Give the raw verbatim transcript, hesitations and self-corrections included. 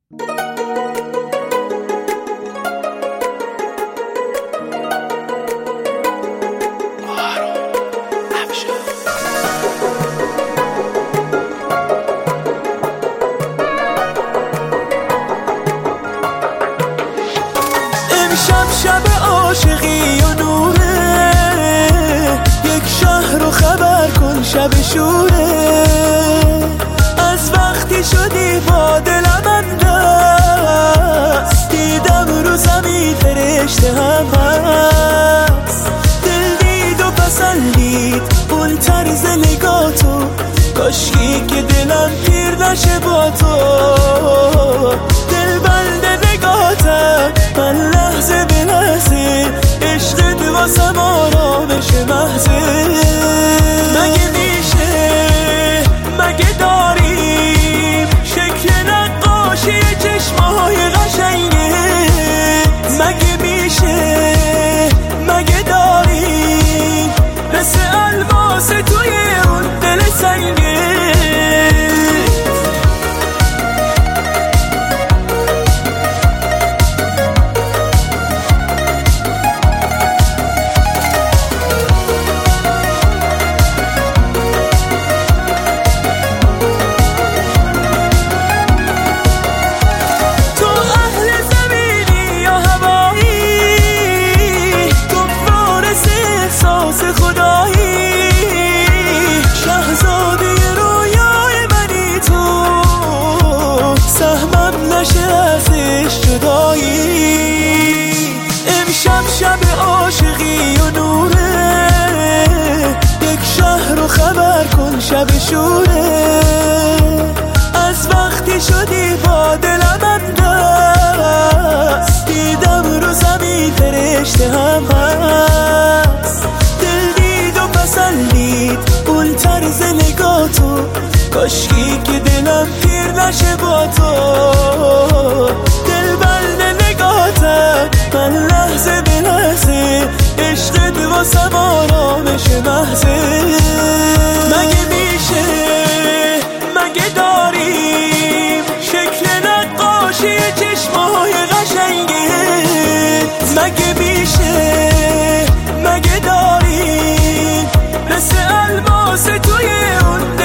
امشب شب عاشقی و نوره، یک شهر رو خبر کن شب شوره. از وقتی شدی با دلم اندست، دیدم رو زمین فرشته هم هست. دل دید و پسندید اون طرز نگاتو، کاشکی که دلم پیر نشه با تو. دل بنده نگاتم من لحظه به لحظه، عشقت واسم آرامش محضه. مگه میشه مگه داریم شکل نقاشی چشمای قشنگت؟ مگه میشه مگه داریم مثل الماس توی اون دل سنگت؟ امشب شب عاشقی و نوره، یک شهر رو خبر کن شب شوره. از وقتی شدی با دلم اندست، دیدم رو زمین فرشته هم هست. دل دید و پسندید اون طرز نگاتو، کاشکی که دلم پیر نشه با تو. دل بنده نگاتم من لحظه به لحظه، عشقت واسم آرامش محضه. مگه میشه مگه داریم شکل نقاشی چشمای قشنگت؟ مگه میشه مگه داریم مثل الماس توی اون